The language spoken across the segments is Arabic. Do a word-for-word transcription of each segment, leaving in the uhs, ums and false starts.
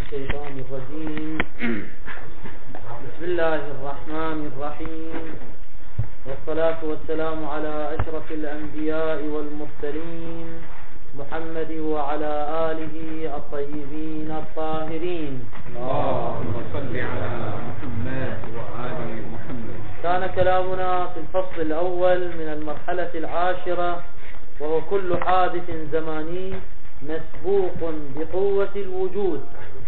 الشيطان الرجيم. بسم الله الرحمن الرحيم، والصلاة والسلام على أشرف الأنبياء والمرسلين محمد وعلى آله الطيبين الطاهرين. اللهم صل على محمد وآل محمد. كان كلامنا في الفصل الأول من المرحلة العاشرة، وهو كل حادث زماني مسبوق بقوة الوجود،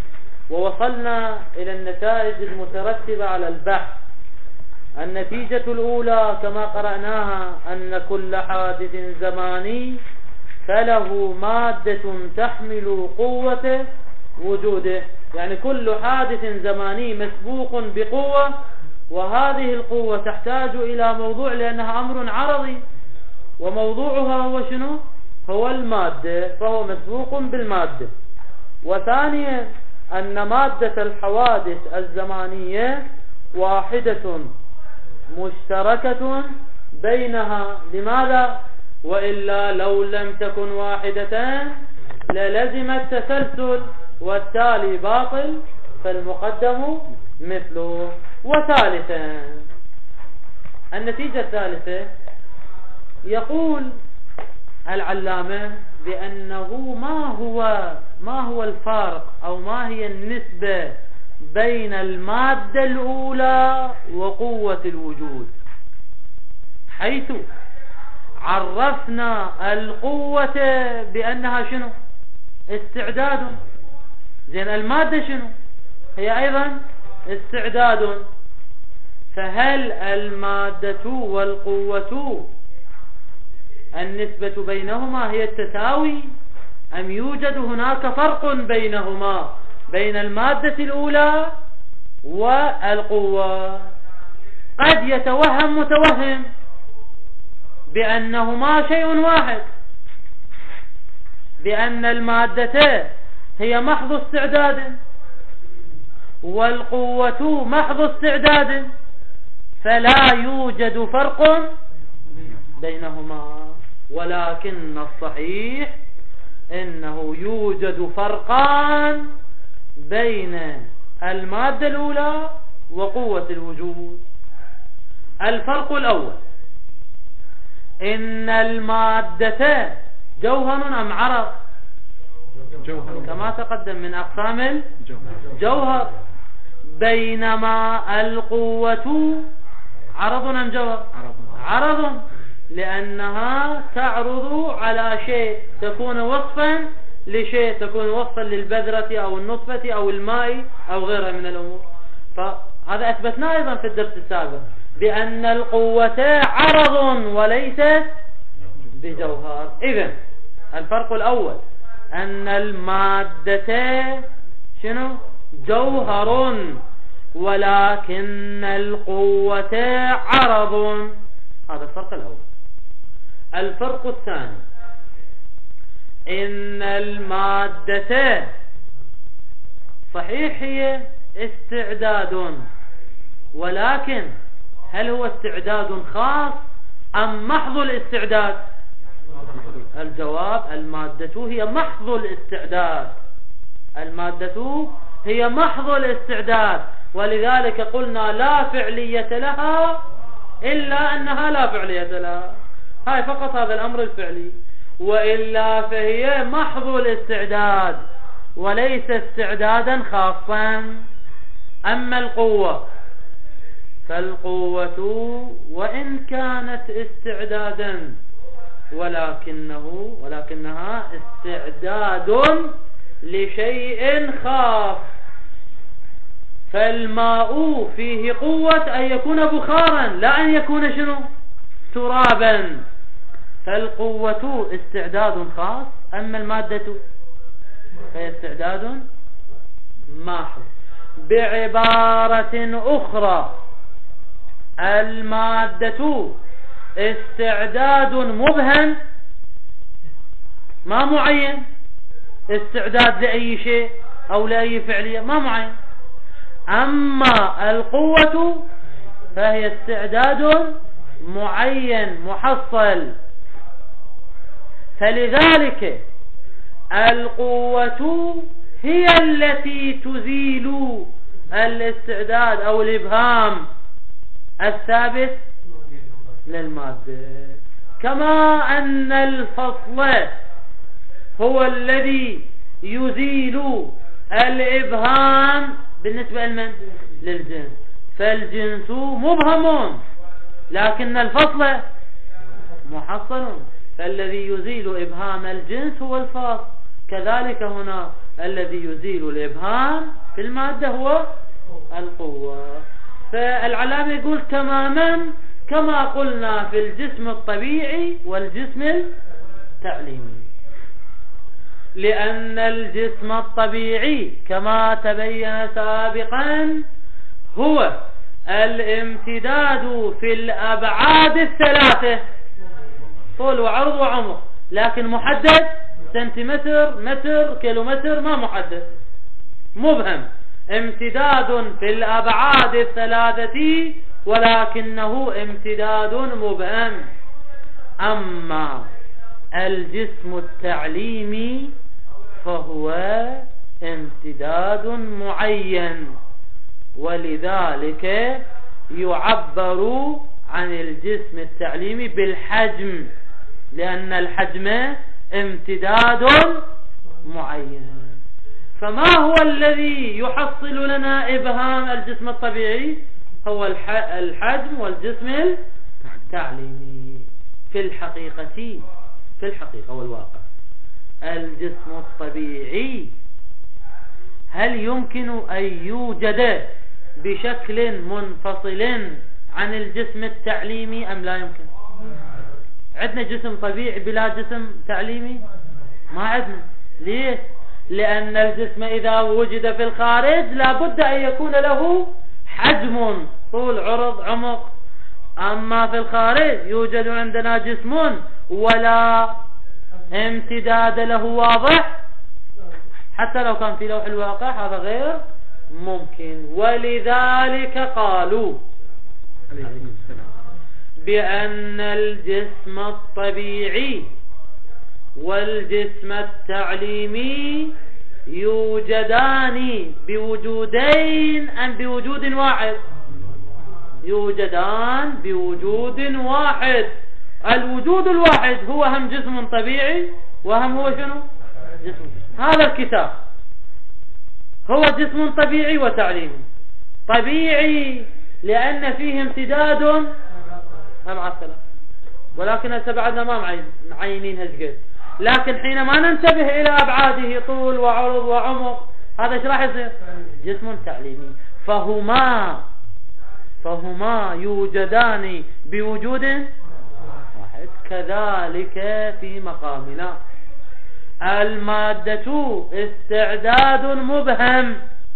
ووصلنا إلى النتائج المترتبة على البحث. النتيجة الأولى كما قرأناها أن كل حادث زماني فله مادة تحمل قوة وجوده، يعني كل حادث زماني مسبوق بقوة، وهذه القوة تحتاج إلى موضوع لأنها أمر عرضي، وموضوعها هو شنو؟ هو المادة، فهو مسبوق بالمادة. وثانيا أن مادة الحوادث الزمانية واحدة مشتركة بينها. لماذا؟ وإلا لو لم تكن واحدة للزم التسلسل، والتالي باطل فالمقدم مثله. وثالثا النتيجة الثالثة، يقول العلامة بأنه ما هو ما هو الفارق أو ما هي النسبة بين المادة الأولى وقوة الوجود، حيث عرفنا القوة بأنها شنو؟ استعداد. زين المادة شنو؟ هي أيضا استعداد. فهل المادة والقوة النسبة بينهما هي التساوي، أم يوجد هناك فرق بينهما بين المادة الأولى والقوة؟ قد يتوهم متوهم بأنهما شيء واحد، بأن المادة هي محض استعداد والقوة محض استعداد، فلا يوجد فرق بينهما. ولكن الصحيح إنه يوجد فرقان بين المادة الأولى وقوة الوجود. الفرق الأول، إن المادة جوهر أم عرض؟ جوهر، كما تقدم من أقسام الجوهر. بينما القوة عرض أم جوهر؟ عرض، لأنها تعرض على شيء، تكون وصفا لشيء، تكون وصفا للبذرة أو النطفة أو الماء أو غيرها من الأمور. فهذا أثبتناه أيضا في الدرس السابق بأن القوة عرض وليست بجوهر. إذن الفرق الأول أن المادة شنو؟ جوهر، ولكن القوة عرض. هذا الفرق الأول. الفرق الثاني، إن المادة صحيح هي استعداد، ولكن هل هو استعداد خاص أم محض الاستعداد؟ الجواب، المادة هي محض الاستعداد. المادة هي محض الاستعداد، ولذلك قلنا لا فعلية لها إلا أنها لا فعلية لها. هاي فقط هذا الأمر الفعلي، وإلا فهي محض الاستعداد وليس استعدادا خاصا. أما القوة فالقوة وإن كانت استعدادا ولكنه ولكنها استعداد لشيء خاص. فالماء فيه قوة أن يكون بخارا، لا أن يكون شنو؟ ترابا. فالقوة استعداد خاص، أما المادة فهي استعداد محض. بعبارة أخرى، المادة استعداد مبهم ما معين، استعداد لأي شيء أو لأي فعلية ما معين. أما القوة فهي استعداد معين محصل. فلذلك القوة هي التي تزيل الاستعداد أو الإبهام الثابت للمادة، كما أن الفصل هو الذي يزيل الإبهام بالنسبة لمن؟ للجنس. فالجنس مبهم لكن الفصل محصل، فالذي يزيل إبهام الجنس هو الفصل. كذلك هنا الذي يزيل الإبهام في المادة هو القوة. فالعلامة يقول تماما كما قلنا في الجسم الطبيعي والجسم التعليمي، لأن الجسم الطبيعي كما تبين سابقا هو الامتداد في الأبعاد الثلاثة، طول وعرض وعمق، لكن محدد سنتيمتر متر كيلومتر ما محدد، مبهم، امتداد في الأبعاد الثلاثة ولكنه امتداد مبهم. أما الجسم التعليمي فهو امتداد معين، ولذلك يعبر عن الجسم التعليمي بالحجم، لأن الحجم امتداد معين. فما هو الذي يحصل لنا إبهام الجسم الطبيعي؟ هو الحجم والجسم التعليمي. في الحقيقة في الحقيقة والواقع الجسم الطبيعي هل يمكن أن يوجد بشكل منفصل عن الجسم التعليمي أم لا يمكن؟ عندنا جسم طبيعي بلا جسم تعليمي؟ ما عندنا. ليه؟ لأن الجسم إذا وجد في الخارج لابد أن يكون له حجم، طول عرض عمق. أما في الخارج يوجد عندنا جسم ولا امتداد له واضح، حتى لو كان في لوح الواقع هذا غير ممكن. ولذلك قالوا بأن الجسم الطبيعي والجسم التعليمي يوجدان بوجودين أم بوجود واحد؟ يوجدان بوجود واحد. الوجود الواحد هو هم جسم طبيعي وهم هو شنو؟ جسم. هذا الكتاب هو جسم طبيعي وتعليمي. طبيعي لأن فيه امتداد مع السلام، ولكن هسه بعدنا ما معينين هالقد. لكن حينما ننتبه إلى أبعاده طول وعرض وعمق، هذا ايش راح يصير؟ جسم تعليمي. فهما فهما يوجدان بوجود واحد. كذلك في مقامنا المادة استعداد مبهم،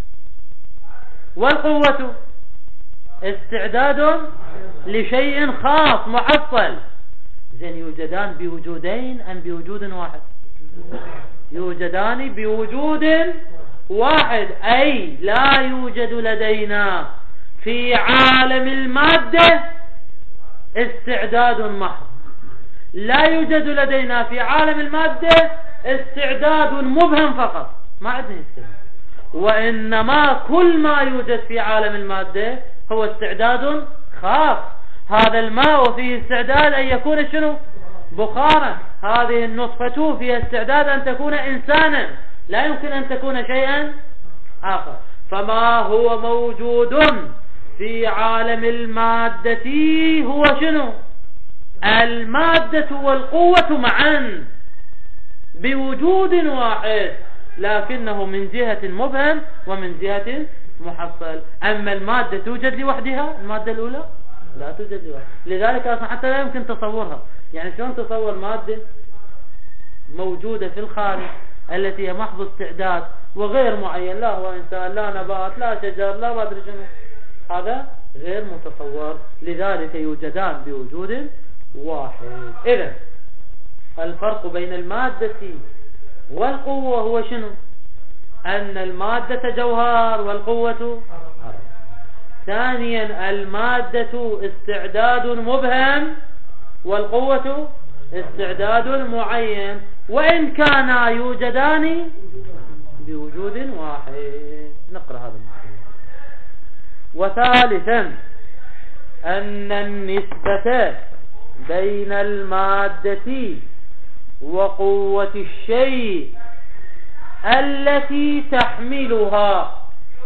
والقوة استعداد لشيء خاص محصل. زين، يوجدان بوجودين أم بوجود واحد؟ يوجدان بوجود واحد، أي لا يوجد لدينا في عالم المادة استعداد محض، لا يوجد لدينا في عالم المادة استعداد مبهم فقط، ما عندنا استعداد. وإنما كل ما يوجد في عالم المادة هو استعداد خاص. هذا الماء فيه استعداد أن يكون شنو؟ بخارا. هذه النطفة فيها استعداد أن تكون إنسانا، لا يمكن أن تكون شيئا آخر. فما هو موجود في عالم المادة هو شنو؟ المادة والقوة معا بوجود واحد، لكنه من جهة مبهم ومن جهة محصل. أما المادة توجد لوحدها، المادة الأولى لا توجد لوحدها، لذلك أصلا حتى لا يمكن تصورها. يعني شلون تصور مادة موجودة في الخارج التي هي محض استعداد وغير معين، لا هو إنسان لا نبات لا شجر لا ما أدري شنو، هذا غير متصور. لذلك يوجدان بوجود واحد. إذن الفرق بين المادة والقوة هو شنو؟ أن المادة جوهر والقوة. ثانيا المادة استعداد مبهم والقوة استعداد معين، وإن كانا يوجدان بوجود بوجود واحد. نقرأ هذا المعنى. وثالثا أن النسبة بين المادة وقوة الشيء التي تحملها.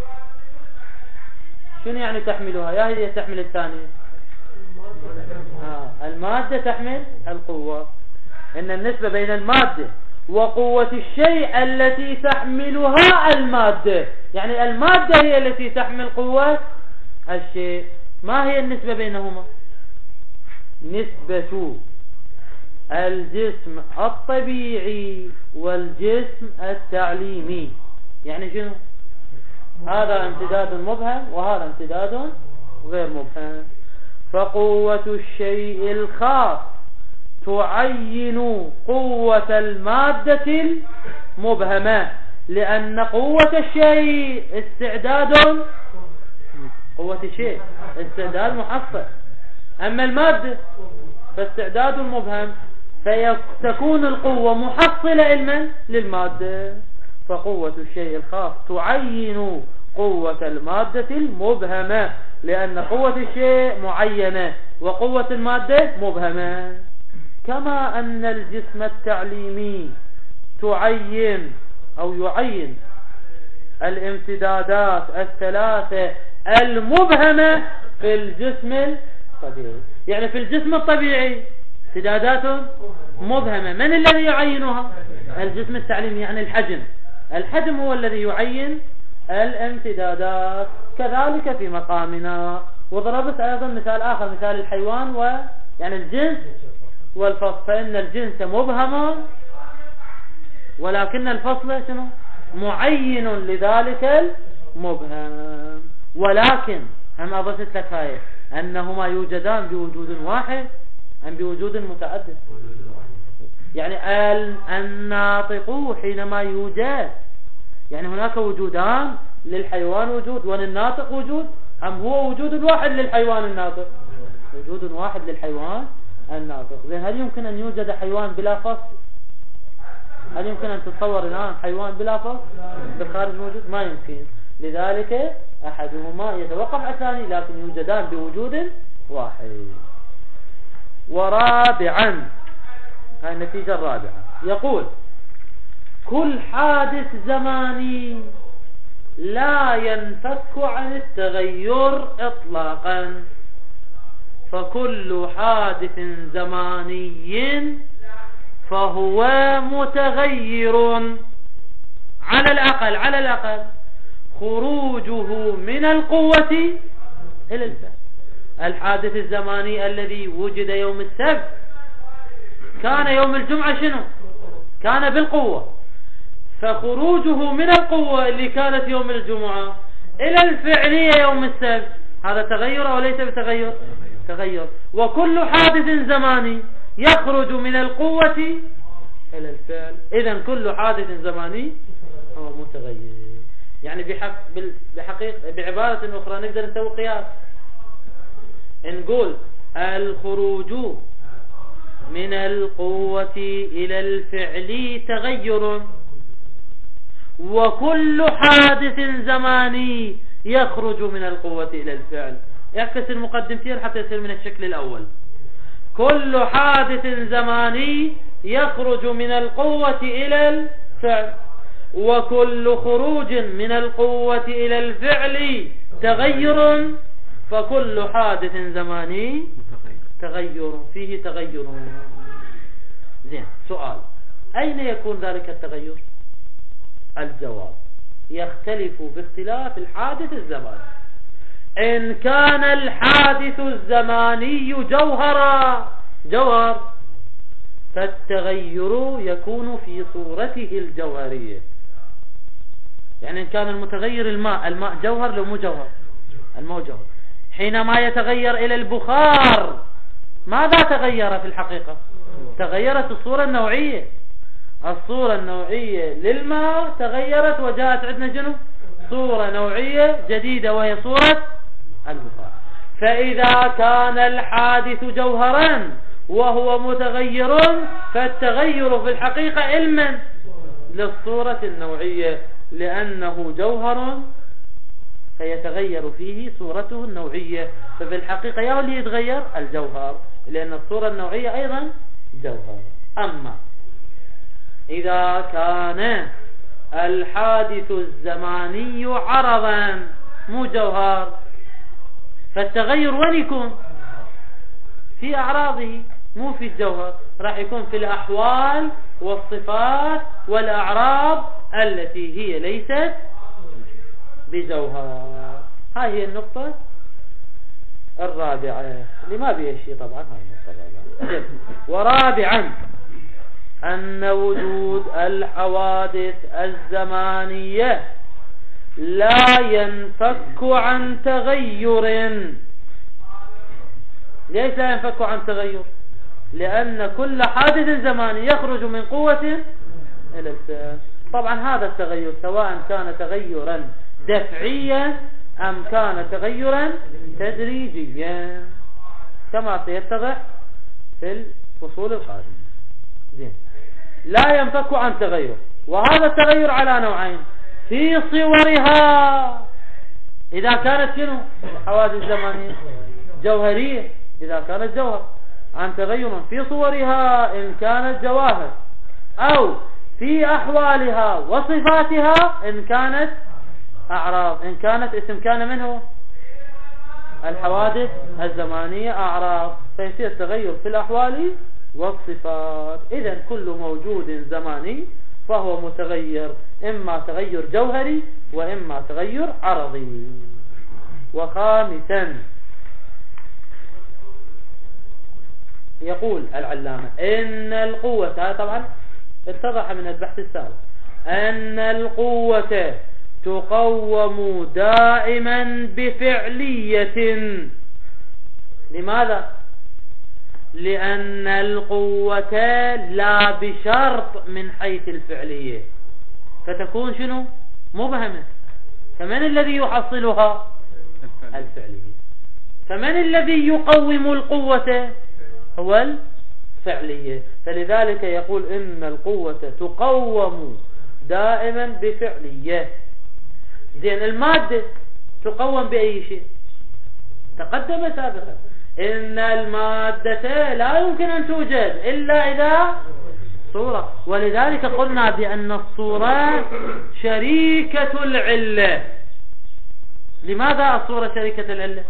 شنو يعني تحملها؟ يا هي تحمل الثانية. آه. المادة تحمل القوة. إن النسبة بين المادة وقوة الشيء التي تحملها المادة، يعني المادة هي التي تحمل قوة الشيء. ما هي النسبة بينهما؟ نسبة الجسم الطبيعي والجسم التعليمي. يعني شنو؟ هذا امتداد مبهم وهذا امتداد غير مبهم. فقوة الشيء الخاص تعين قوة المادة المبهمة، لأن قوة الشيء استعداد، قوة الشيء استعداد محصل، أما المادة فاستعداد مبهم، فتكون القوة محصلة علما للمادة. فقوة الشيء الخاص تعين قوة المادة المبهمة، لأن قوة الشيء معينة وقوة المادة مبهمة. كما أن الجسم التعليمي تعين أو يعين الامتدادات الثلاثة المبهمة في الجسم الطبيعي. يعني في الجسم الطبيعي امتدادات مبهمة، من الذي يعينها؟ الجسم التعليمي، يعني الحجم. الحجم هو الذي يعين الامتدادات. كذلك في مقامنا. وضربت أيضا مثال آخر، مثال الحيوان و يعني الجنس والفصل، فإن الجنس مبهم ولكن الفصل شنو؟ معين لذلك المبهم. ولكن هم أضفت لك هاي أنهما يوجدان بوجود واحد أم بوجود متعدد. يعني الناطق حينما يوجد، يعني هناك وجودان، للحيوان وجود وللناطق وجود، أم هو وجود واحد للحيوان الناطق؟ وجود واحد للحيوان الناطق. زين، هل يمكن أن يوجد حيوان بلا فصل؟ هل يمكن أن تتصور الآن حيوان بلا فصل بالخارج موجود؟ ما يمكن. لذلك أحدهما يتوقف على الثاني، لكن يوجدان بوجود واحد. ورابعا، هاي النتيجة الرابعة، يقول كل حادث زماني لا ينفك عن التغير إطلاقا. فكل حادث زماني فهو متغير على الأقل على الأقل خروجه من القوة إلى الفعل. الحادث الزماني الذي وجد يوم السبت كان يوم الجمعة شنو؟ كان بالقوة، فخروجه من القوة اللي كانت يوم الجمعة إلى الفعلية يوم السبت، هذا تغير أو ليس بتغير؟ تغير. وكل حادث زماني يخرج من القوة إلى الفعل. إذن كل حادث زماني هو متغير. يعني بحق بحقيقة بعبارة أخرى نقدر نسوي قياس، نقول الخروج من القوة إلى الفعل تغير، وكل حادث زماني يخرج من القوة إلى الفعل. يعكس المقدمتين حتى يصير من الشكل الأول. كل حادث زماني يخرج من القوة إلى الفعل، وكل خروج من القوة إلى الفعل تغير، فكل حادث زماني تغير فيه تغير. زين، سؤال، أين يكون ذلك التغير؟ الجواب يختلف باختلاف الحادث الزماني. إن كان الحادث الزماني جوهرا جوهر فالتغير يكون في صورته الجوهرية. يعني إن كان المتغير الماء، الماء جوهر لو مو جوهر؟ الماء جوهر. حينما يتغير إلى البخار ماذا تغير في الحقيقة؟ تغيرت الصورة النوعية. الصورة النوعية للماء تغيرت وجاءت عندنا جنو صورة نوعية جديدة وهي صورة البخار. فإذا كان الحادث جوهرا وهو متغير فالتغير في الحقيقة علما للصورة النوعية. لأنه جوهر فيتغير فيه صورته النوعية. ففي الحقيقة يا اللي يتغير الجوهر، لأن الصورة النوعية أيضا جوهر. أما إذا كان الحادث الزماني عرضا مو جوهر، فالتغير وين يكون؟ في أعراضه مو في الجوهر، راح يكون في الأحوال والصفات والأعراض التي هي ليست بجوهر. هاي هي النقطة الرابعة اللي ما بيها شيء طبعا. هاي النقطة الرابعة. ورابعا أن وجود الحوادث الزمانية لا ينفك عن تغير. ليش لا ينفك عن تغير؟ لأن كل حادث زماني يخرج من قوة إلى الفعل. طبعا هذا التغير سواء كان تغيرا دفعيا أم كان تغيرا تدريجيا كما سيتضح في الفصول القادمة. زين. لا ينفك عن تغير، وهذا التغير على نوعين: في صورها إذا كانت شنو حوادث زمانية جوهرية، إذا كانت جوهر، عن تغير في صورها إن كانت جواهر، أو في أحوالها وصفاتها إن كانت أعراض. إن كانت اسم كان منه الحوادث الزمانية أعراض، فيصير تغير في الأحوال والصفات. إذن كل موجود زماني فهو متغير، إما تغير جوهري وإما تغير عرضي. وخامسا يقول العلامة إن القوة، هذا طبعا اتضح من البحث السابق، أن القوة تقوم دائما بفعلية. لماذا؟ لأن القوة لا بشرط من حيث الفعلية، فتكون شنو مبهمة. فمن الذي يحصلها؟ الفعلية. فمن الذي يقوم القوة؟ هو الفعلية. فلذلك يقول إن القوة تقوم دائما بفعلية. زين، المادة تقوم بأي شيء؟ تقدم سابقا إن المادة لا يمكن أن توجد إلا إذا صورة، ولذلك قلنا بأن الصورة شريكة العلة. لماذا الصورة شريكة العلة؟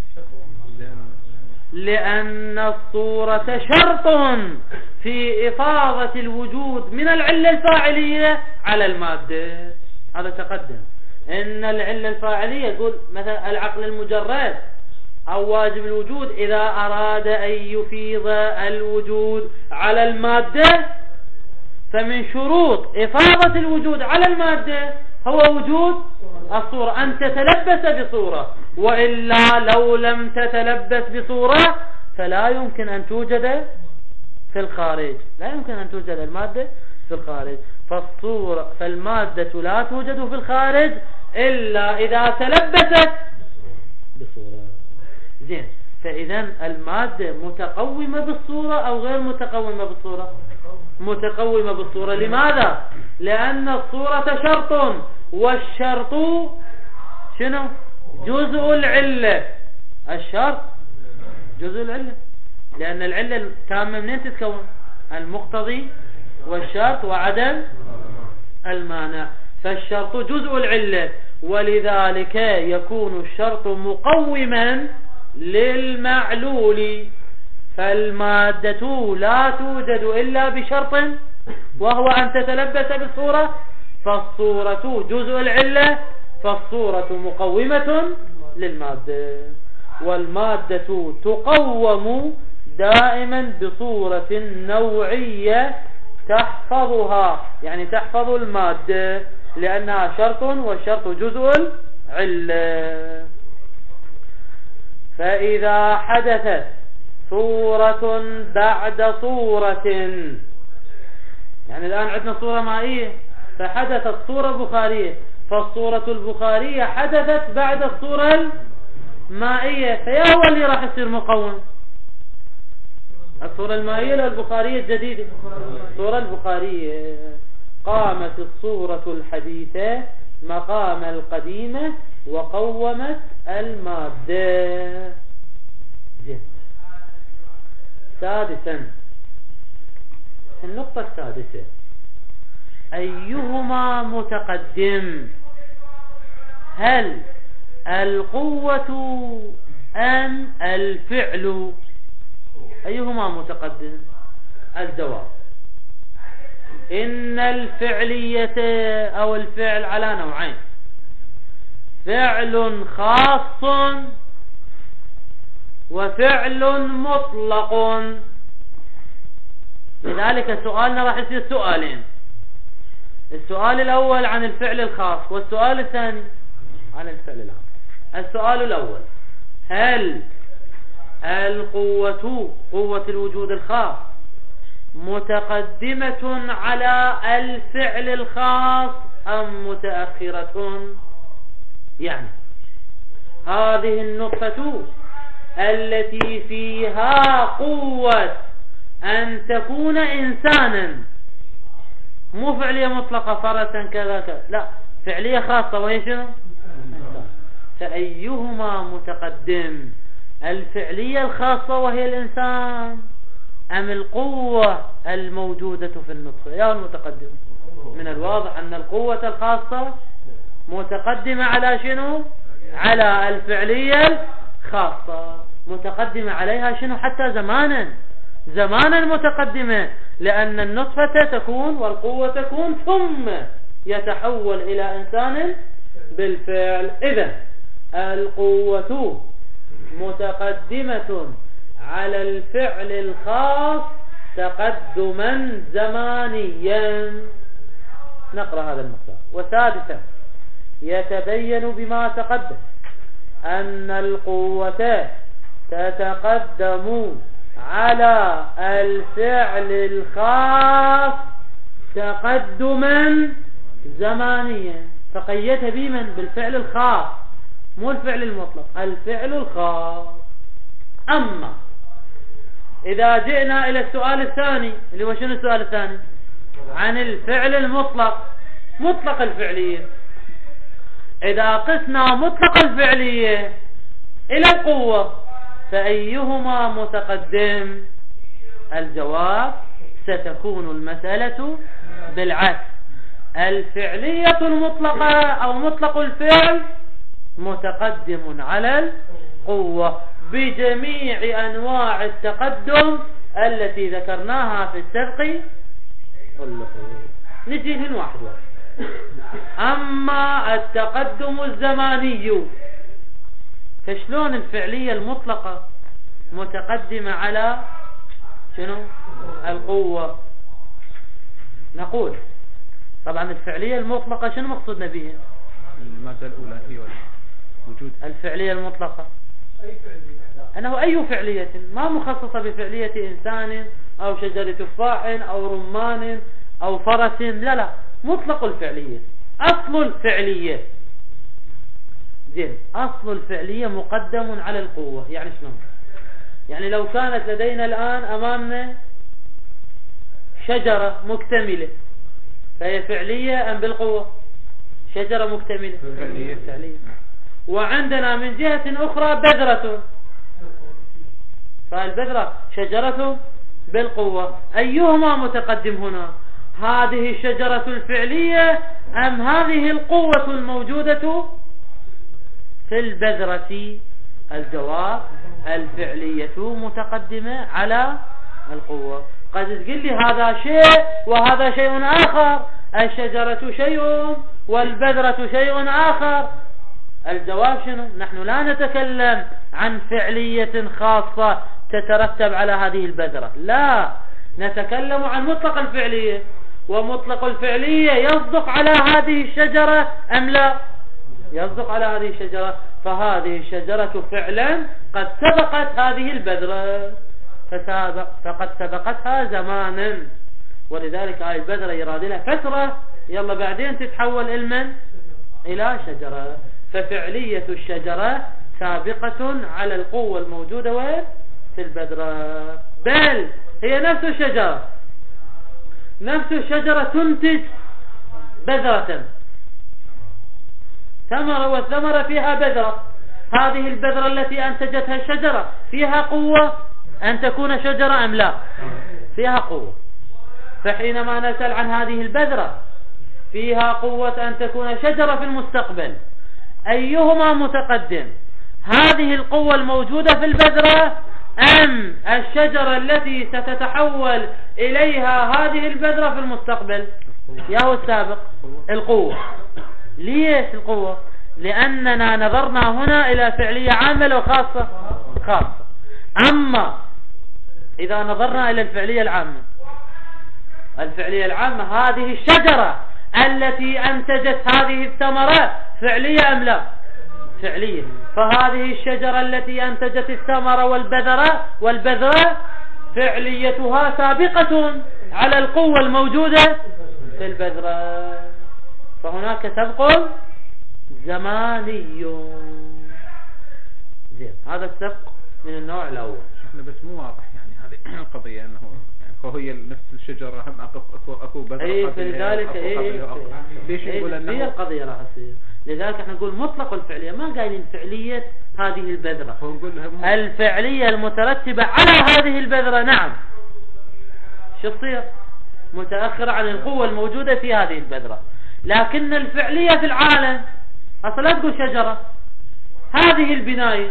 لأن الصورة شرط في إفاضة الوجود من العلة الفاعلية على المادة. هذا تقدم. إن العلة الفاعلية يقول مثلا العقل المجرد أو واجب الوجود إذا أراد أن يفيض الوجود على المادة، فمن شروط إفاضة الوجود على المادة هو وجود الصورة، أن تتلبس بصورة، وإلا لو لم تتلبس بصورة فلا يمكن أن توجد في الخارج. لا يمكن أن توجد المادة في الخارج. فالصورة فالمادة لا توجد في الخارج إلا إذا تلبست بصورة. زين، فإذا المادة متقومة بالصورة أو غير متقومة بالصورة؟ متقومة بالصورة. لماذا؟ لأن الصورة شرط، والشرط شنو؟ جزء العلة. الشرط جزء العلة، لأن العلة التامة منين تتكون؟ المقتضي والشرط وعدم المانع. فالشرط جزء العلة، ولذلك يكون الشرط مقوما للمعلول. فالمادة لا توجد إلا بشرط وهو أن تتلبس بالصورة، فالصورة جزء العلة، فالصورة مقومة للمادة. والمادة تقوم دائما بصورة نوعية تحفظها، يعني تحفظ المادة لأنها شرط، والشرط جزء العلة. فإذا حدثت صورة بعد صورة، يعني الآن عندنا صورة مائية فحدثت صورة بخارية، فالصورة البخارية حدثت بعد الصورة المائية، فيا هو اللي راح يصير مقوم؟ الصورة المائية للبخارية الجديدة؟ الصورة البخارية. قامت الصورة الحديثة مقام القديمة وقومت المادة. زين. سادسا النقطة السادسة أيهما متقدم، هل القوة أم الفعل؟ أيهما متقدم؟ الجواب إن الفعلية أو الفعل على نوعين، فعل خاص وفعل مطلق. لذلك سؤالنا راح يصير سؤالين، السؤال الأول عن الفعل الخاص والسؤال الثاني عن الفعل العام. السؤال الأول، هل القوة قوة الوجود الخاص متقدمة على الفعل الخاص أم متأخرة؟ يعني هذه النطفة التي فيها قوة أن تكون إنسانا، مو فعلية مطلقة فرسا كذا كذا، لا، فعلية خاصة وهي شنو؟ فأيهما متقدم، الفعلية الخاصة وهي الإنسان أم القوة الموجودة في النطفة؟ يا المتقدم. من الواضح أن القوة الخاصة متقدمة على شنو؟ على الفعلية الخاصة، متقدمة عليها شنو؟ حتى زمانا زمانا متقدمة، لأن النطفة تكون والقوة تكون ثم يتحول إلى إنسان بالفعل. إذن القوة متقدمة على الفعل الخاص تقدما زمانيا. نقرأ هذا المقدار. وسادسا يتبين بما تقدم أن القوة تتقدم على الفعل الخاص تقدما زمانيا، فقيدها بمن؟ بالفعل الخاص، مو الفعل المطلق، الفعل الخاص. أما إذا جئنا إلى السؤال الثاني اللي هو شنو السؤال الثاني؟ عن الفعل المطلق، مطلق الفعلية. إذا قسنا مطلق الفعلية إلى القوة فأيهما متقدم؟ الجواب ستكون المسألة بالعكس، الفعلية المطلقة أو مطلق الفعل متقدم على القوة بجميع أنواع التقدم التي ذكرناها في السبق واللحوظ. نجي هنا واحد واحد. أما التقدم الزماني، فشلون الفعلية المطلقة متقدمة على شنو؟ القوة. نقول طبعا الفعلية المطلقة شنو مقصودنا بها؟ المادة الأولى هي وجود الفعلية المطلقة أنه أي فعلية ما مخصصة بفعلية إنسان أو شجر تفاح أو رمان أو فرس، لا لا، مطلق الفعلية، أصل الفعلية. زين، أصل الفعلية مقدم على القوة. يعني شلون؟ يعني لو كانت لدينا الآن أمامنا شجرة مكتملة فهي فعلية أم بالقوة؟ شجرة مكتملة فعلية. فعلية. وعندنا من جهة أخرى بذرة، فالبذرة شجرة بالقوة، أيهما متقدم هنا؟ هذه الشجرة الفعلية أم هذه القوة الموجودة في البذرة؟ الجواب الفعلية متقدمة على القوة. قد تقول لي هذا شيء وهذا شيء آخر، الشجرة شيء والبذرة شيء آخر. الجواب شنو؟ نحن لا نتكلم عن فعلية خاصة تترتب على هذه البذرة، لا، نتكلم عن مطلق الفعلية. ومطلق الفعلية يصدق على هذه الشجرة أم لا؟ يصدق على هذه الشجرة. فهذه الشجرة فعلا قد سبقت هذه البذرة، فسابق فقد سبقتها زمانا، ولذلك هذه البذرة يراد لها فترة، يلا بعدين تتحول المن إلى شجرة. ففعلية الشجرة سابقة على القوة الموجودة وين؟ في البذرة. بل هي نفس الشجرة، نفس الشجرة تنتج بذرة، ثمرة، والثمرة فيها بذرة. هذه البذرة التي أنتجتها الشجرة فيها قوة أن تكون شجرة أم لا؟ فيها قوة. فحينما نسأل عن هذه البذرة فيها قوة أن تكون شجرة في المستقبل، أيهما متقدم؟ هذه القوة الموجودة في البذرة أم الشجرة التي ستتحول إليها هذه البذرة في المستقبل؟ يا هو السابق القوة. ليش القوة؟ لأننا نظرنا هنا إلى فعلية عامة وخاصة خاصة. أما إذا نظرنا إلى الفعلية العامة، الفعلية العامة هذه الشجرة التي أنتجت هذه الثمرة فعلية أم لا؟ فعلية. فهذه الشجرة التي أنتجت الثمرة والبذرة والبذرة فعليتها سابقة على القوة الموجودة في البذرة، فهناك سبق زماني. زين، هذا السبق من النوع الأول. شفنا بس مو واضح يعني هذه القضية أنه يعني هي نفس الشجرة هم أكو أكو أكو بذرة. أي فلذلك أي ليش نقول أنه هي القضية راح تصير؟ لذلك احنا نقول مطلق الفعلية، ما قايلين فعلية هذه البذرة. الفعلية المترتبة على هذه البذرة نعم شو تصير؟ متأخرة عن القوة الموجودة في هذه البذرة. لكن الفعلية في العالم أصلا لا تقول شجرة، هذه البناية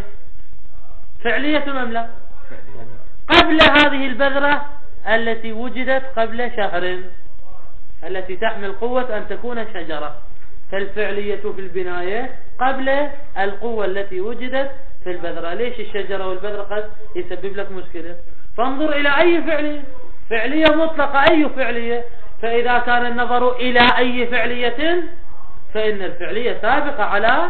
فعلية أم لا؟ قبل هذه البذرة التي وجدت قبل شهر، التي تحمل قوة أن تكون شجرة، فالفعلية في البناية قبل القوة التي وجدت في البذرة. ليش الشجرة والبذرة قد يسبب لك مشكلة؟ فانظر إلى أي فعلية، فعلية مطلقة أي فعلية. فإذا كان النظر إلى أي فعلية فإن الفعلية سابقة على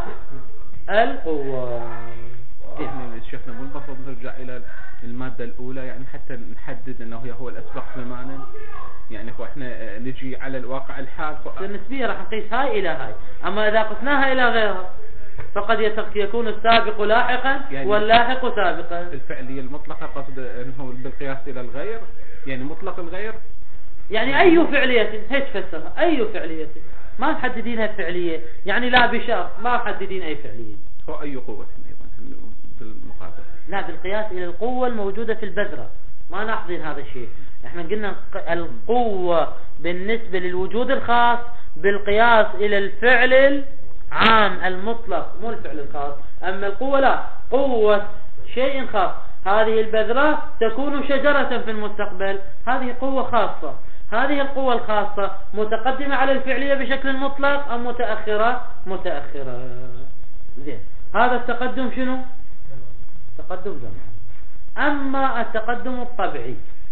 القوة. يعني شفنا مو المفروض نرجع إلى المادة الأولى يعني حتى نحدد أنه هي هو الأسبق زمانا؟ يعني هو احنا نجي على الواقع الحال النسبية راح نقيس هاي إلى هاي. أما إذا قسناها إلى غيرها فقد يكون السابق لاحقا يعني واللاحق سابقا. الفعلية المطلقة قصد أنه بالقياس إلى الغير، يعني مطلق الغير، يعني أي فعلية هيك فسرها، أي فعلية ما محددينها فعلية، يعني لا بشرط ما محددين أي فعلية. هو أي قوة أيضا بالمقابل؟ لا، بالقياس إلى القوة الموجودة في البذرة، ما ناخذين هذا الشيء. احنا قلنا القوة بالنسبة للوجود الخاص بالقياس إلى الفعل العام المطلق، مو الفعل الخاص. أما القوة لا، قوة شيء خاص. هذه البذرة تكون شجرة في المستقبل، هذه قوة خاصة. هذه القوة الخاصة متقدمة على الفعلية بشكل مطلق أم متأخرة؟ متأخرة. زين، هذا التقدم شنو؟ تقدم زمان. أما التقدم الطبيعي،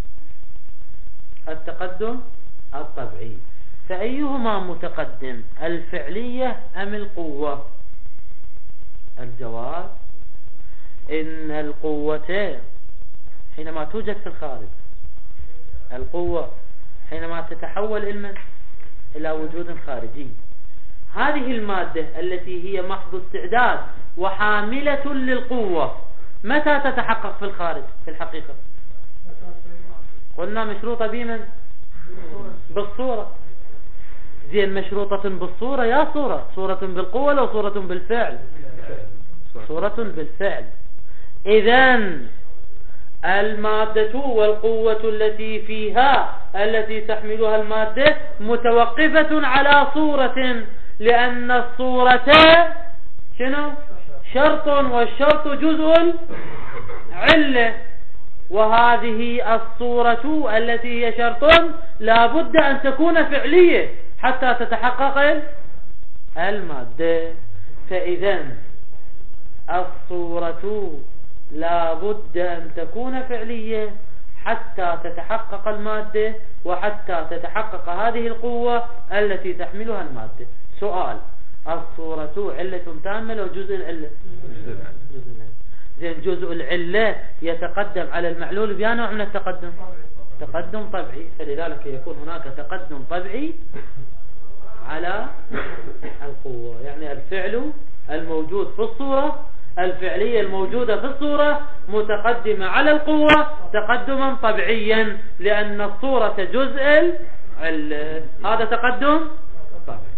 التقدم الطبيعي فأيهما متقدم، الفعلية أم القوة؟ الجواب إن القوة حينما توجد في الخارج، القوة حينما تتحول علما إلى وجود خارجي، هذه المادة التي هي محض استعداد وحاملة للقوة متى تتحقق في الخارج في الحقيقة؟ قلنا مشروطة بمن؟ بالصورة. زين، مشروطة بالصورة يا صورة، صورة بالقوة لو صورة بالفعل؟ صورة بالفعل. إذن المادة والقوة التي فيها التي تحملها المادة متوقفة على صورة، لأن الصورة شنو؟ شرط، والشرط جزء العلة، وهذه الصورة التي هي شرط لا بد أن تكون فعلية حتى تتحقق المادة. فإذن الصورة لا بد أن تكون فعلية حتى تتحقق المادة وحتى تتحقق هذه القوة التي تحملها المادة. سؤال: الصورة علة تامة أو جزء العلة؟ جزء العلة. زين، جزء العلة يتقدم على المعلول بأي نوع من التقدم؟ تقدم طبيعي، فلذلك يكون هناك تقدم طبيعي على القوة. يعني الفعل الموجود في الصورة، الفعلية الموجودة في الصورة متقدمة على القوة تقدما طبيعيا، لأن الصورة جزء العلة. هذا تقدم طبيعي.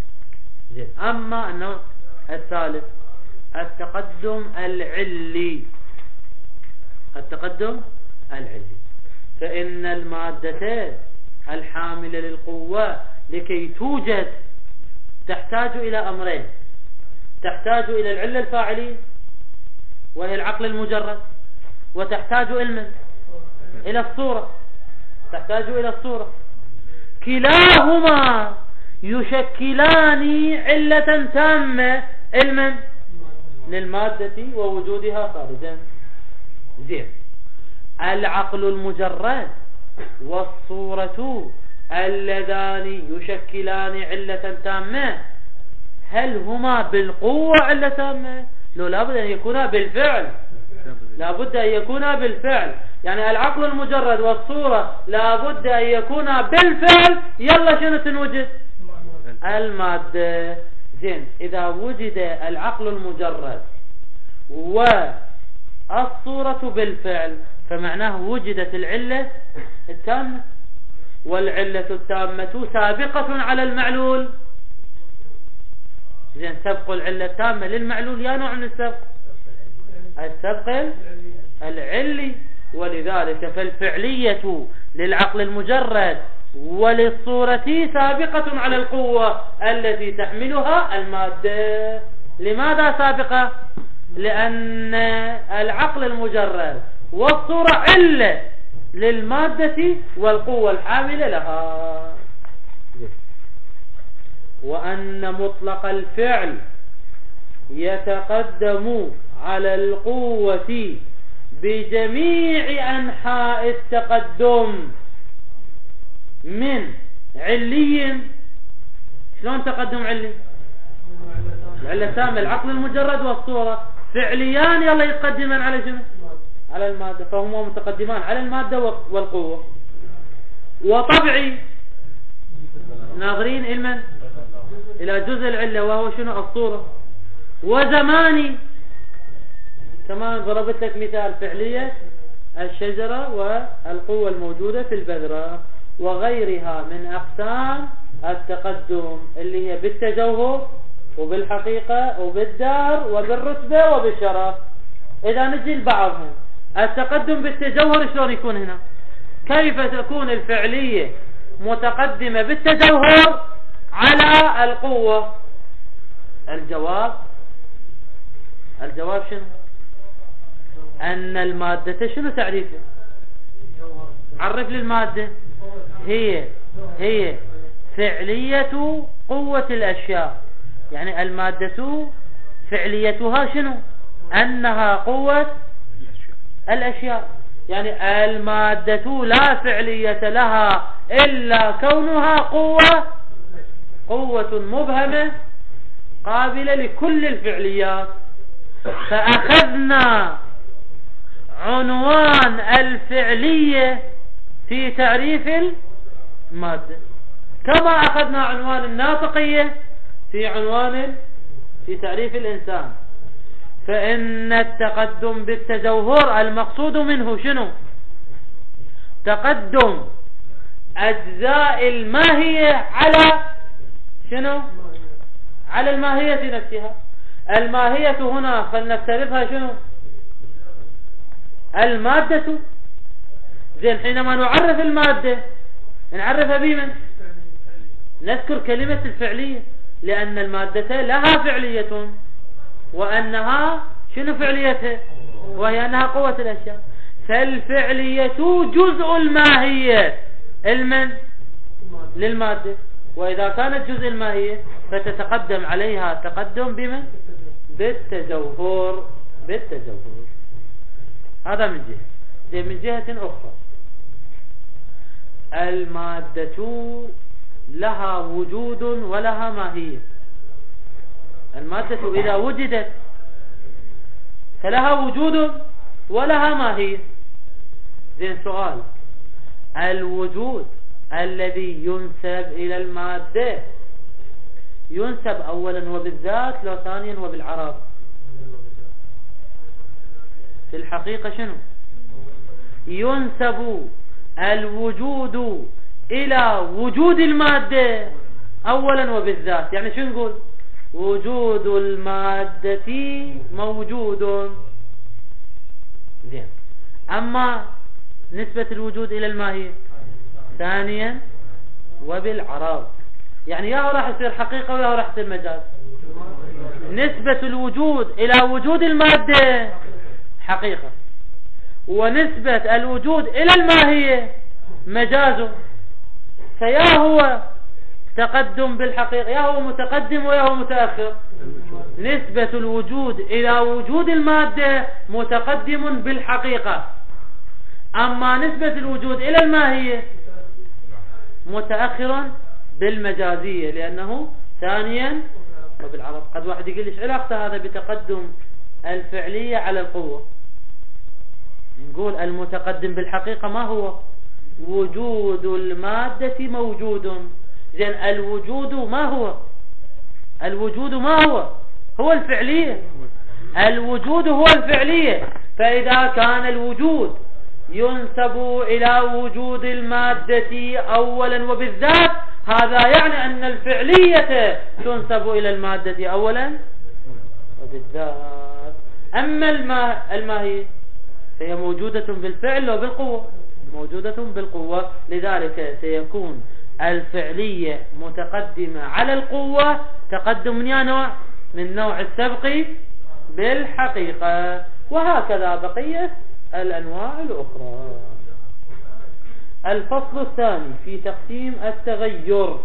زين. أما النوع الثالث التقدم العلي، التقدم العلي، فإن المادتين الحاملة للقوة لكي توجد تحتاج إلى أمرين، تحتاج إلى العلة الفاعلية وهي العقل المجرد، وتحتاج علما إلى الصورة، تحتاج إلى الصورة. كلاهما يشكلان علة تامة علما للمادة ووجودها خارجا. زين. العقل المجرد والصورة اللذان يشكلان علة تامة، هل هما بالقوة علة تامة؟ لو لابد أن يكونا بالفعل، لابد أن يكونا بالفعل. يعني العقل المجرد والصورة لابد أن يكونا بالفعل. يلا شنو تنوجد؟ المادة. زين. إذا وجد العقل المجرد والصورة بالفعل فمعناه وجدت العلة التامة، والعلة التامة سابقة على المعلول. زين. سبق العلة التامة للمعلول يا نوع من السبق؟ السبق العلي. ولذلك فالفعلية للعقل المجرد وللصورة سابقة على القوة التي تحملها المادة. لماذا سابقة؟ لأن العقل المجرد والصورة علة للمادة والقوة الحاملة لها. وأن مطلق الفعل يتقدم على القوة بجميع أنحاء التقدم من علي. شلون تقدم علي؟ العلة التامة العقل المجرد والصورة فعليان يلا يتقدمان على شنو؟ على المادة، فهما متقدمان على المادة والقوة. وطبعي ناظرين علما إلى جزء العلة وهو شنو؟ الصورة. وزماني كمان ضربت لك مثال فعلية الشجرة والقوة الموجودة في البذرة وغيرها من أقسام التقدم اللي هي بالتجوهر وبالحقيقة وبالدار وبالرتبة وبالشرف. إذا نجي لبعضهم التقدم بالتجوهر شلون يكون هنا؟ كيف تكون الفعلية متقدمة بالتجوهر على القوة؟ الجواب الجواب شنو؟ أن المادة شنو تعريفها؟ عرف لي المادة. هي هي فعلية قوة الأشياء. يعني المادة فعليتها شنو؟ أنها قوة الأشياء. يعني المادة لا فعلية لها إلا كونها قوة قوة مبهمة قابلة لكل الفعليات. فأخذنا عنوان الفعلية في تعريف المادة كما أخذنا عنوان الناطقية في عنوان في تعريف الإنسان. فإن التقدم بالتجوهر المقصود منه شنو؟ تقدم أجزاء الماهية على شنو؟ على الماهية نفسها. الماهية هنا فلنفترضها شنو؟ المادة. زين. حينما نعرف المادة نعرفها بمن؟ نذكر كلمة الفعلية، لأن المادة لها فعلية وأنها شنو فعليتها؟ وهي أنها قوة الأشياء. فالفعلية جزء الماهية المن للمادة، وإذا كانت جزء الماهية فتتقدم عليها تقدم بمن؟ بالتجوهر. بالتجوهر. هذا من جهة. زي من جهة أخرى المادة لها وجود ولها ماهية. المادة إذا وجدت فلها وجود ولها ماهية. زين. سؤال: الوجود الذي ينسب إلى المادة ينسب أولا وبالذات لو ثانيا وبالعرب؟ في الحقيقة شنو؟ ينسب الوجود إلى وجود المادة أولا وبالذات. يعني شو نقول؟ وجود المادة موجود. زين. أما نسبة الوجود إلى الماهية ثانيا وبالعرض، يعني يا راح يصير حقيقة ويا راح يصير مجاز. نسبة الوجود إلى وجود المادة حقيقة، ونسبة الوجود إلى الماهية مجاز. فيا هو تقدم بالحقيقة، يا هو متقدم ويا هو متأخر. نسبة الوجود إلى وجود المادة متقدم بالحقيقة، أما نسبة الوجود إلى الماهية متأخر بالمجازية، لأنه ثانيا وبالعرض. قد واحد يقول ليش علاقته هذا بتقدم الفعلية على القوة؟ نقول المتقدم بالحقيقة ما هو؟ وجود المادة موجود. إذن الوجود ما هو؟ الوجود ما هو؟ هو الفعلية. الوجود هو الفعلية. فإذا كان الوجود ينسب إلى وجود المادة أولا وبالذات، هذا يعني أن الفعلية تنسب إلى المادة أولا وبالذات. أما الماهية فهي موجودة بالفعل وبالقوة، موجودة بالقوة. لذلك سيكون الفعلية متقدمة على القوة تقدم من نوع من نوع السبق بالحقيقة، وهكذا بقية الأنواع الأخرى. الفصل الثاني في تقسيم التغير.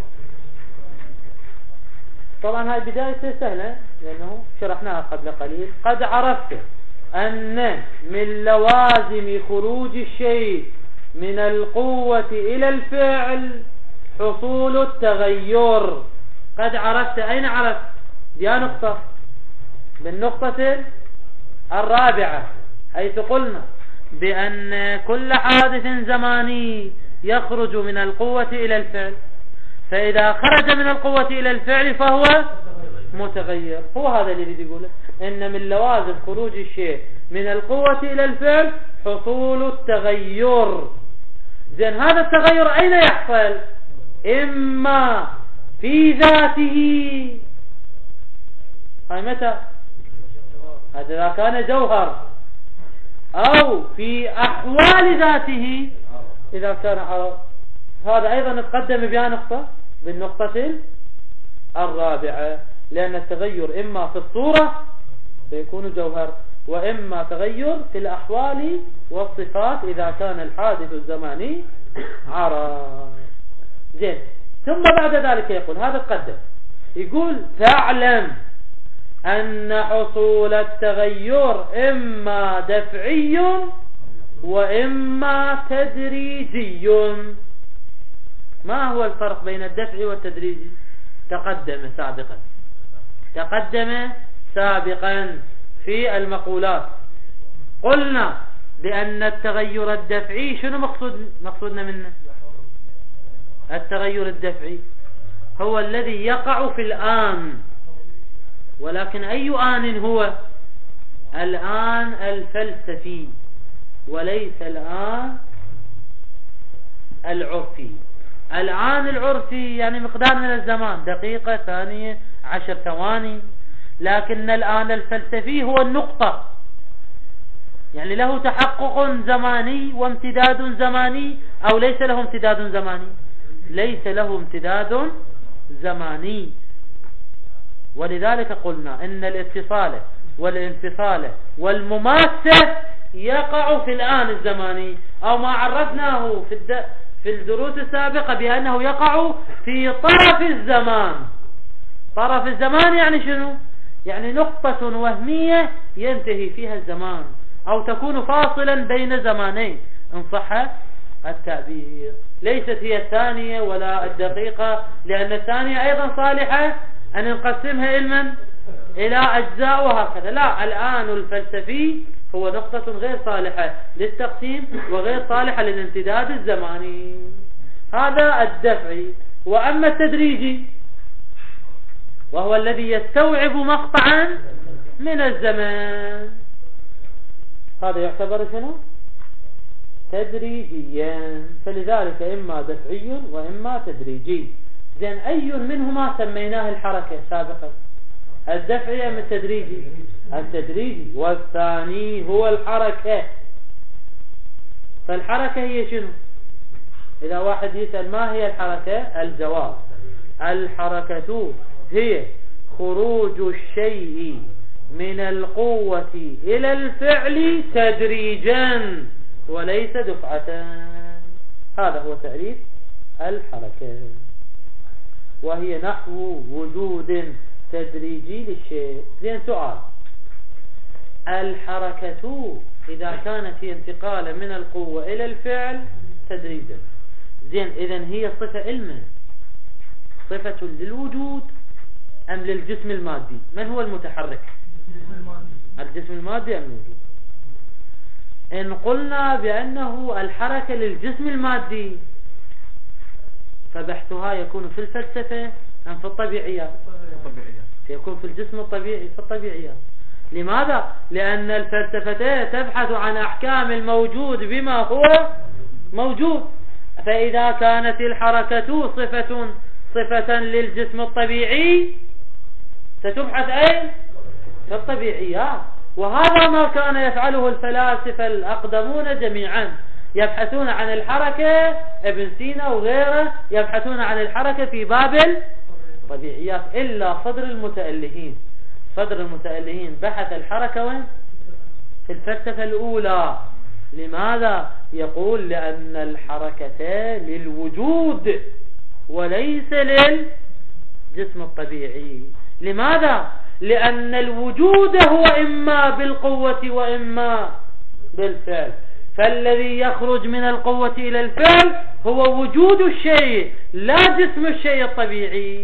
طبعا هاي بداية سهلة لأنه شرحناها قبل قليل. قد عرفت أن من لوازم خروج الشيء من القوة إلى الفعل حصول التغير. قد عرفت، أين عرفت؟ يا نقطة بالنقطة الرابعة، حيث قلنا بأن كل حادث زماني يخرج من القوة إلى الفعل، فإذا خرج من القوة إلى الفعل فهو متغير. هو هذا اللي يريد يقوله، إن من لوازم خروج الشيء من القوة إلى الفعل حصول التغير. زين، هذا التغير أين يحصل؟ إما في ذاته، هاي متى؟ هذا إذا كان جوهر، أو في أحوال ذاته إذا كان عرض. هذا أيضا نتقدم بها نقطة بالنقطة الرابعة، لأن التغير إما في الصورة فيكون جوهر، وإما تغير في الأحوال والصفات إذا كان الحادث الزماني عرض. زين، ثم بعد ذلك يقول هذا تقدم، يقول فاعلم أن حصول التغير إما دفعي وإما تدريجي. ما هو الفرق بين الدفع والتدريجي؟ تقدم سابقا تقدم سابقا في المقولات. قلنا بأن التغير الدفعي شنو مقصود مقصودنا منه؟ التغير الدفعي هو الذي يقع في الآن، ولكن أي آن هو؟ الآن الفلسفي، وليس الآن العرفي. الآن العرفي يعني مقدار من الزمان، دقيقة، ثانية، عشر ثواني، لكن الآن الفلسفي هو النقطة، يعني له تحقق زماني وامتداد زماني، أو ليس له امتداد زماني؟ ليس له امتداد زماني. ولذلك قلنا إن الاتصال والانفصال والمماسة يقع في الآن الزماني، أو ما عرفناه في الد... في الدروس السابقة بأنه يقع في طرف الزمان. طرف الزمان يعني شنو؟ يعني نقطة وهمية ينتهي فيها الزمان، أو تكون فاصلا بين زمانين إن صح التعبير. ليست هي الثانية ولا الدقيقة، لأن الثانية أيضا صالحة أن نقسمها علما إلى أجزاء وهكذا. لا، الآن الفلسفي هو نقطة غير صالحة للتقسيم وغير صالحة للامتداد الزماني. هذا الدفعي. وأما التدريجي وهو الذي يستوعب مقطعا من الزمان، هذا يعتبر شنو؟ تدريجيا. فلذلك إما دفعي وإما تدريجي. زين، أي منهما سميناه الحركة سابقا؟ الدفعي أم التدريجي؟ التدريجي. والثاني هو الحركة. فالحركة هي شنو؟ إذا واحد يسأل ما هي الحركة؟ الجواب: الحركة هي خروج الشيء من القوة إلى الفعل تدريجا وليس دفعة. هذا هو تعريف الحركة، وهي نحو وجود تدريجي للشيء. زين، سؤال: الحركة إذا كانت هي انتقال من القوة إلى الفعل تدريجا، زين، إذن هي صفة علما، صفة للوجود أم للجسم المادي؟ من هو المتحرك؟ الجسم المادي أم الوجود؟ إن قلنا بأنه الحركة للجسم المادي فبحثها يكون في الفلسفة أم في الطبيعيات؟ يكون في الجسم الطبيعي، في الطبيعيات. لماذا؟ لأن الفلسفة تبحث عن أحكام الموجود بما هو موجود. فإذا كانت الحركة صفة صفة للجسم الطبيعي ستبحث أين؟ في الطبيعيات. وهذا ما كان يفعله الفلاسفة الأقدمون جميعا، يبحثون عن الحركة. ابن سينا وغيره يبحثون عن الحركة في باب الطبيعيات، إلا صدر المتألهين. صدر المتألهين بحث الحركة وين؟ في الفلسفة الأولى. لماذا؟ يقول لأن الحركة للوجود وليس للجسم الطبيعي. لماذا؟ لأن الوجود هو إما بالقوة وإما بالفعل، فالذي يخرج من القوة إلى الفعل هو وجود الشيء لا جسم الشيء الطبيعي.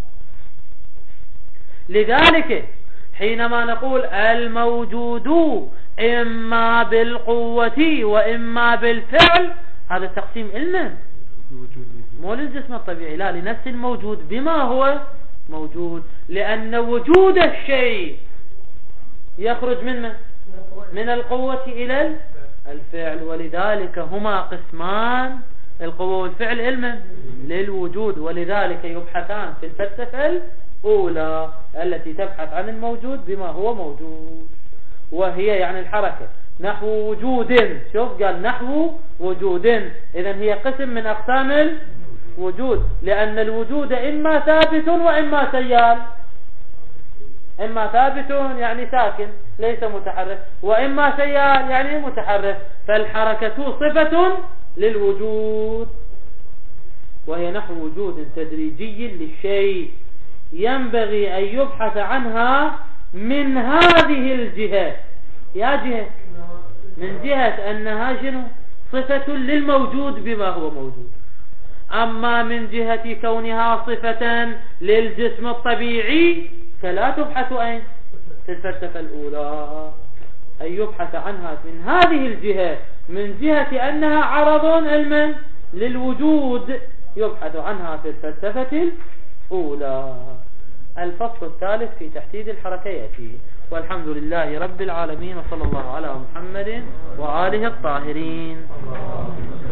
لذلك حينما نقول الموجود إما بالقوة وإما بالفعل، هذا تقسيم علما، مو للجسم الطبيعي، لا، لنفس الموجود بما هو موجود. لأن وجود الشيء يخرج من من القوة إلى الفعل، ولذلك هما قسمان، القوة والفعل، علما للوجود. ولذلك يبحثان في الفلسفة الأولى التي تبحث عن الموجود بما هو موجود، وهي يعني الحركة نحو وجود. شوف، قال نحو وجود، إذن هي قسم من أقسام الوجود، لأن الوجود إما ثابت وإما سيال. إما ثابت يعني ساكن ليس متحرك، وإما سيال يعني متحرك. فالحركة صفة للوجود، وهي نحو وجود تدريجي للشيء، ينبغي أن يبحث عنها من هذه الجهة. يا جهة، من جهة أنها شنو؟ صفة للموجود بما هو موجود. أما من جهة كونها صفة للجسم الطبيعي فلا تبحث أين؟ في الفلسفة الأولى. أن يبحث عنها من هذه الجهة، من جهة أنها عرض علما للوجود، يبحث عنها في الفلسفة الأولى. الفصل الثالث في تحديد الحركة يأتي. والحمد لله رب العالمين، وصلى الله على محمد وآله الطاهرين.